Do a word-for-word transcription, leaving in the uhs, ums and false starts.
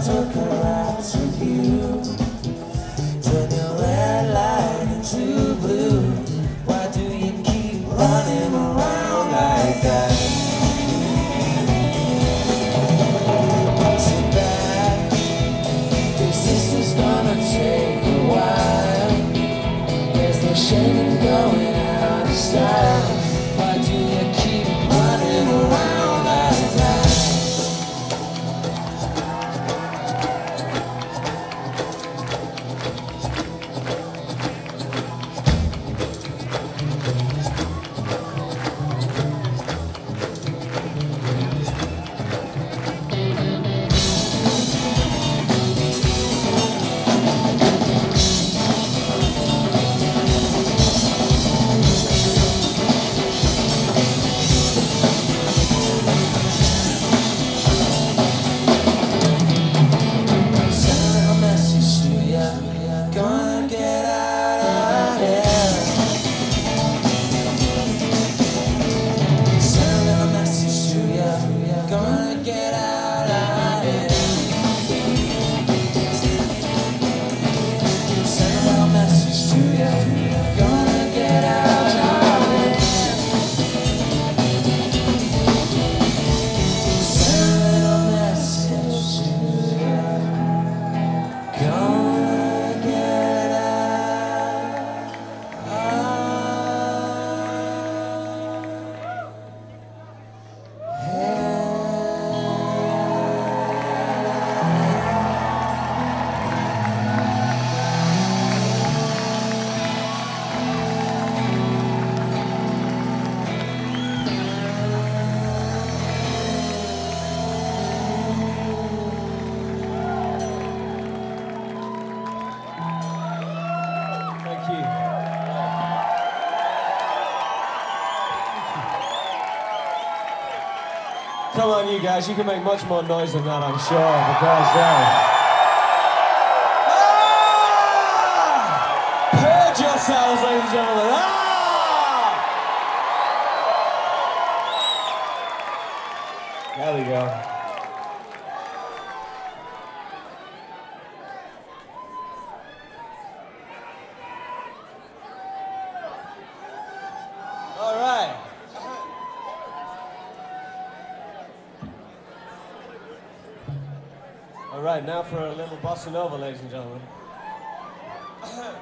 took her out to you. Turn your red light into blue. Why do you keep running around like that? Too bad, cause this is gonna take a while. There's no shame in going out of style. Why do you keep running around like that? Gonna get out of here. Send a little message to ya. Gonna get out of here. Send a little message to ya. Gonna get out of here. Send a little message to ya. Gonna Come on, you guys, you can make much more noise than that, I'm sure, because, uh... ah! Purge yourselves, ladies and gentlemen! Ah! There we go. All right. All right, now for a little bossa nova, ladies and gentlemen.